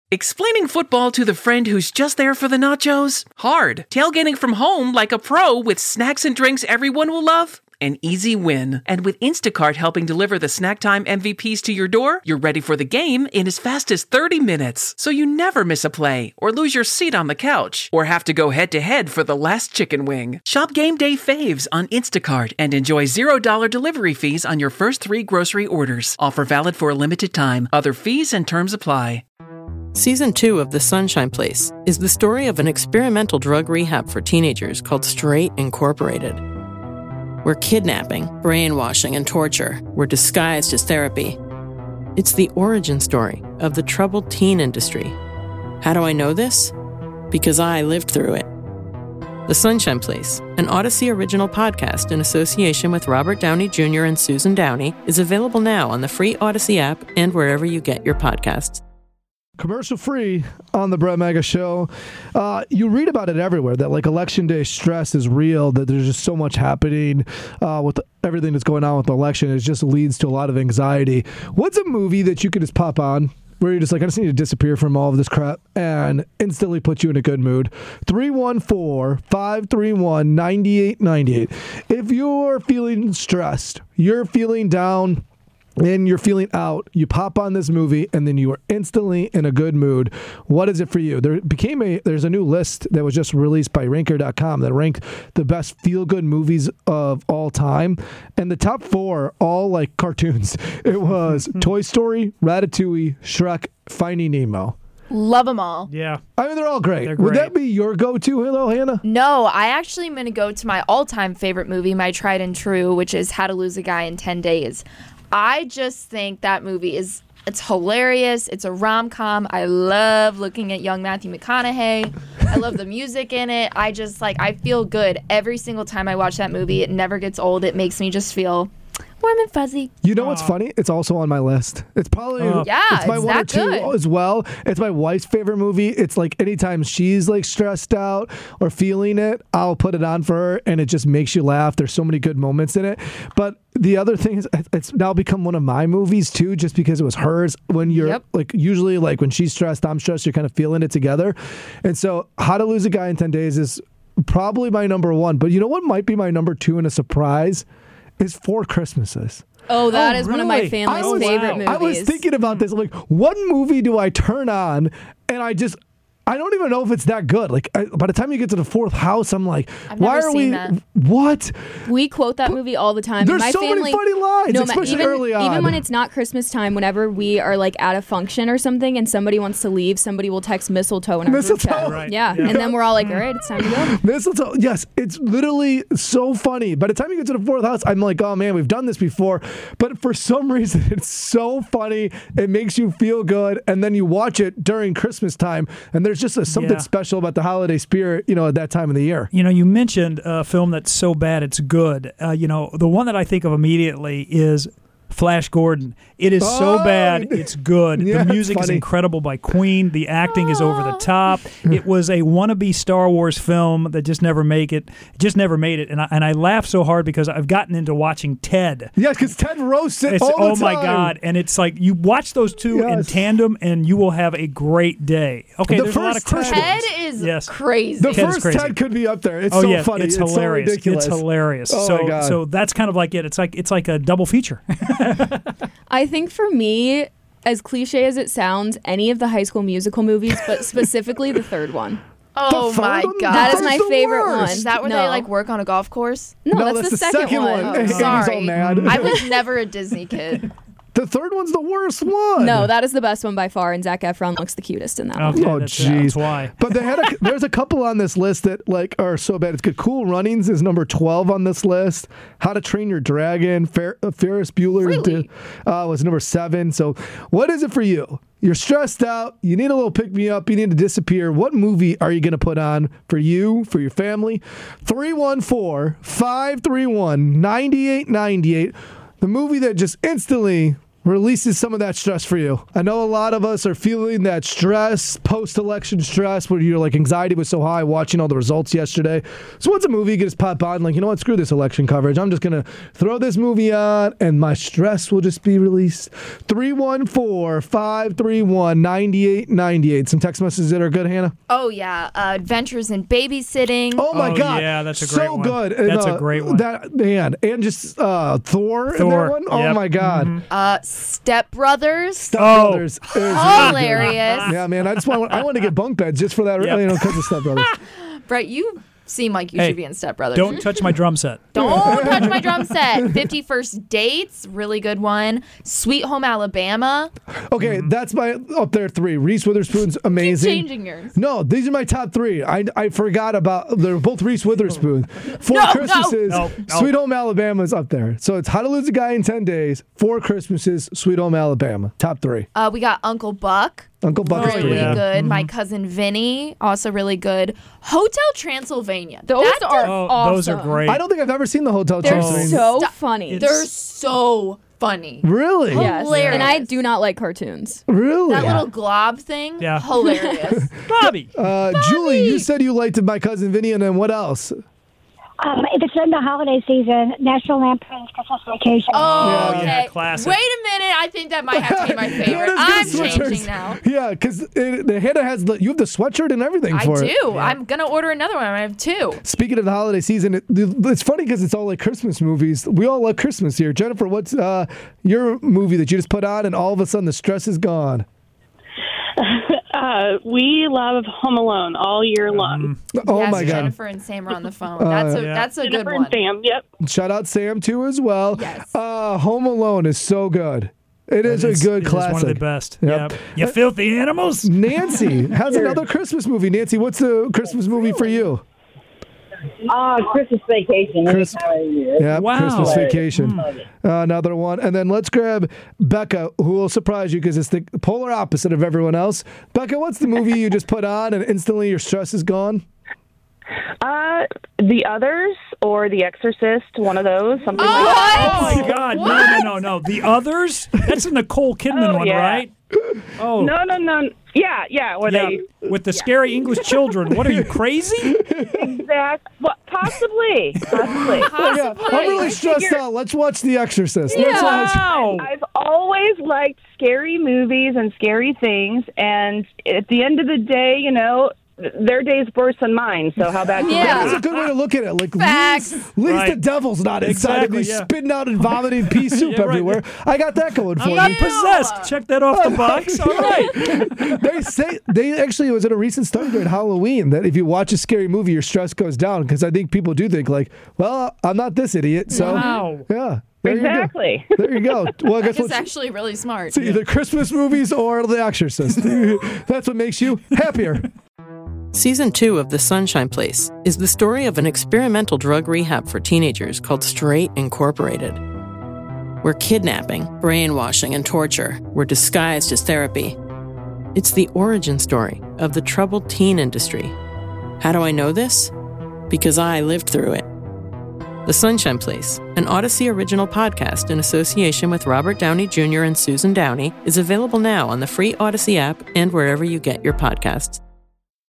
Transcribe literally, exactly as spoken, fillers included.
Explaining football to the friend who's just there for the nachos? Hard. Tailgating from home like a pro with snacks and drinks everyone will love? An easy win. And with Instacart helping deliver the snack time M V Ps to your door, you're ready for the game in as fast as thirty minutes. So you never miss a play, or lose your seat on the couch, or have to go head-to-head for the last chicken wing. Shop Game Day Faves on Instacart and enjoy zero dollars delivery fees on your first three grocery orders. Offer valid for a limited time. Other fees and terms apply. Season two of The Sunshine Place is the story of an experimental drug rehab for teenagers called Straight Incorporated, where kidnapping, brainwashing, and torture were disguised as therapy. It's the origin story of the troubled teen industry. How do I know this? Because I lived through it. The Sunshine Place, an Odyssey original podcast in association with Robert Downey Junior and Susan Downey, is available now on the free Odyssey app and wherever you get your podcasts. Commercial free on the Brett Mega Show. Uh, you read about it everywhere, that like election day stress is real, that there's just so much happening uh, with everything that's going on with the election. It just leads to a lot of anxiety. What's a movie that you could just pop on where you're just like, I just need to disappear from all of this crap and instantly put you in a good mood? three one four, five three one, nine eight nine eight. If you're feeling stressed, you're feeling down, and you're feeling out, you pop on this movie, and then you are instantly in a good mood. What is it for you? There became a there's a new list that was just released by ranker dot com that ranked the best feel-good movies of all time, and the top four are all like cartoons. It was Toy Story, Ratatouille, Shrek, Finding Nemo. Love them all. Yeah. I mean, they're all great. They're Would great. that be your go-to, hello, Hannah? No, I actually am going to go to my all-time favorite movie, my tried and true, which is How to Lose a Guy in ten days. I just think that movie is, it's hilarious. It's a rom-com. I love looking at young Matthew McConaughey. I love the music in it. I just, like, I feel good every single time I watch that movie. It never gets old. It makes me just feel warm and fuzzy. You know what's funny? It's also on my list. It's probably Oh. Yeah, it's my it's one or that two good. as well. It's my wife's favorite movie. It's like anytime she's like stressed out or feeling it, I'll put it on for her, and it just makes you laugh. There's so many good moments in it. But the other thing is, it's now become one of my movies too, just because it was hers. When you're Yep. like, usually like when she's stressed, I'm stressed, you're kind of feeling it together. And so How to Lose a Guy in ten days is probably my number one. But you know what might be my number two and a surprise is Four Christmases. Oh, that Oh, is one of my really? family's I was- favorite wow. movies. I was thinking about this. Like, what movie do I turn on and I just, I don't even know if it's that good. Like, I, by the time you get to the fourth house, I'm like, I've why never are seen we, that. what? We quote that movie all the time. There's my so family, many funny lines, no, especially even, early on. Even when it's not Christmas time, whenever we are like at a function or something and somebody wants to leave, somebody will text mistletoe in our group Mistletoe. chat. Right. Yeah. Yeah. And then we're all like, all right, it's time to go. Mistletoe, yes, it's literally so funny. By the time you get to the fourth house, I'm like, oh man, we've done this before. But for some reason, it's so funny. It makes you feel good. And then you watch it during Christmas time, and there's just a, something Yeah. special about the holiday spirit, you know, at that time of the year. You know, you mentioned a film that's so bad it's good. Uh, you know, the one that I think of immediately is Flash Gordon. It is so Oh, bad, it's good. yeah, the it's music is funny. incredible by Queen. The acting is over the top. It was a wannabe Star Wars film that just never make it. Just never made it. And I, and I laugh so hard because I've gotten into watching Ted. Yes, because Ted roasts it It's, all the oh time. my God! And it's like you watch those two in Yes. tandem, and you will have a great day. Okay, The there's a lot of first Ted- critical. Ted is Yes. crazy. The Ted is first crazy. Ted could be up there. It's oh so yeah, funny. it's It's, hilarious. so ridiculous. It's hilarious. Oh, so my God. so that's kind of like it. It's like it's like a double feature. I think for me, as cliche as it sounds, any of the High School Musical movies, but specifically the third one. Oh The my third one? god. That is That's my the favorite worst. one. Is that where no. they like work on a golf course? No, that's, the, second, one. Oh, And he's all sorry. mad. I was never a Disney kid. The third one's the worst one. No, that is the best one by far, and Zac Efron looks the cutest in that one. Okay, Oh, that's, jeez. that's why. But they had a, there's a couple on this list that like are so bad. It's good. Cool Runnings is number twelve on this list. How to Train Your Dragon, Fer- uh, Ferris Bueller Really? uh, was number seven. So what is it for you? You're stressed out. You need a little pick me up. You need to disappear. What movie are you going to put on for you, for your family? three one four, five three one, nine eight nine eight. The movie that just instantly releases some of that stress for you. I know a lot of us are feeling that stress, post-election stress, where your like anxiety was so high watching all the results yesterday. So what's a movie you can just pop on, like, you know what, screw this election coverage. I'm just going to throw this movie on, and my stress will just be released. three one four, five three one, nine eight nine eight. Some text messages that are good, Hannah? Oh, yeah. Uh, Adventures in Babysitting. Oh, my Oh, God. yeah, that's a so great one. good. That's And, a great one. That, man, and just uh, Thor, in Thor, that one. Oh, yep. my God. Mhm. Uh, Step Brothers. Step Oh. Brothers is really good. Hilarious. Yeah, man, I just want I want to get bunk beds just for that, Yep. you know, because of Step Brothers. Brett, you seem like you Hey, should be in Step Brothers. Don't touch my drum set. Don't touch my drum set. fifty-first Dates, really good one. Sweet Home Alabama. Okay, that's my up there three. Reese Witherspoon's amazing. Keep changing yours. No, these are my top three. I, I forgot about they're both Reese Witherspoon. Four No, no. Christmases, No, no. Sweet Home Alabama's up there. So it's How to Lose a Guy in ten days, Four Christmases, Sweet Home Alabama. Top three. Uh, we got Uncle Buck. Uncle Buck is Really pretty yeah. good. good. My Cousin Vinny, also really good. Hotel Transylvania. Those That are does- Oh, awesome. those are great. I don't think I've ever seen the Hotel They're Transylvania. so Stop. funny. It's- They're so funny. Really? Yes. hilarious. And I do not like cartoons. Really? That little glob thing, Yeah. hilarious. Bobby. uh, Julie, you said you liked My Cousin Vinny, and then what else? Um, if it's in the holiday season, National Lampoon's Christmas Vacation. Oh, Yeah. okay. Yeah, classic. Wait a minute. I think that might have to be my Yeah, favorite. it is I'm good sweatshirts. changing now. Yeah, because the Hannah has the you have the sweatshirt and everything I for do. it. I'm gonna order another one. I have two. Speaking of the holiday season, it, it's funny because it's all like Christmas movies. We all love Christmas here. Jennifer, what's uh, your movie that you just put on and all of a sudden the stress is gone? Uh, we love Home Alone all year long. Oh yes, my God. Jennifer and Sam are on the phone. That's a yeah. that's a good Jennifer one. and Sam, yep. Shout out Sam too as well. Yes. Uh, Home Alone is so good. It is It's- a good it is classic. one of the best. Yep. Yep. You filthy animals. Nancy has another Christmas movie. Nancy, what's the Christmas movie for you? Uh, Christmas Vacation. any Chris- time of year. Yeah, Wow. Christmas Vacation. Hmm. Uh, another one. And then let's grab Becca, who will surprise you because it's the polar opposite of everyone else. Becca, what's the movie you just put on and instantly your stress is gone? Uh, The Others or The Exorcist, one of those, something like Oh that. my God! No, no, no, no. The Others? That's a Nicole Kidman Oh, one, yeah. right? Oh, No, no, no. Yeah, yeah, where yeah. they With the scary English children. What are you crazy? exact. Well, possibly, possibly. Yeah, I'm really stressed figure- out. Let's watch The Exorcist. Let's watch. Wow. I've always liked scary movies and scary things, and at the end of the day, you know, their day's worse than mine. So how about you? Yeah. That's a good way to look at it. Like, Facts. at least, at least Right. the devil's not inside of me, Exactly, yeah. spitting out and vomiting pea soup Yeah, right. everywhere. I got that going for I'm me. not possessed. Check that off the box. All right. They say they actually it was in a recent study during Halloween that if you watch a scary movie, your stress goes down because I think people do think like, well, I'm not this idiot, so Wow. yeah, there Exactly. you go. There you go. Well, I guess It's what's actually really smart. it's either Christmas movies or The Exorcist. That's what makes you happier. Season two of The Sunshine Place is the story of an experimental drug rehab for teenagers called Straight Incorporated, where kidnapping, brainwashing, and torture were disguised as therapy. It's the origin story of the troubled teen industry. How do I know this? Because I lived through it. The Sunshine Place, an Odyssey original podcast in association with Robert Downey Junior and Susan Downey, is available now on the free Odyssey app and wherever you get your podcasts.